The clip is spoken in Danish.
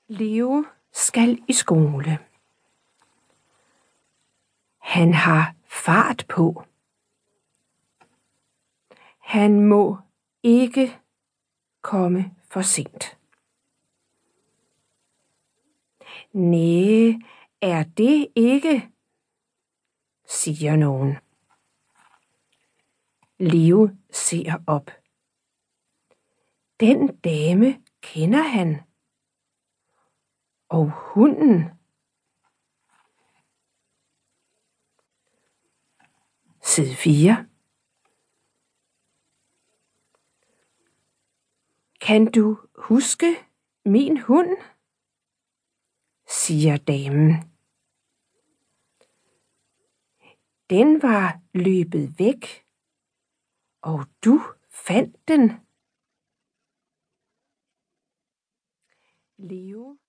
Leo skal i skole. Han har fart på. Han må ikke komme for sent. Næh, er det ikke, siger nogen. Leo ser op. Den dame kender han. Og hunden. Side 4. Kan du huske min hund? Siger damen. Den var løbet væk, og du fandt den. Leo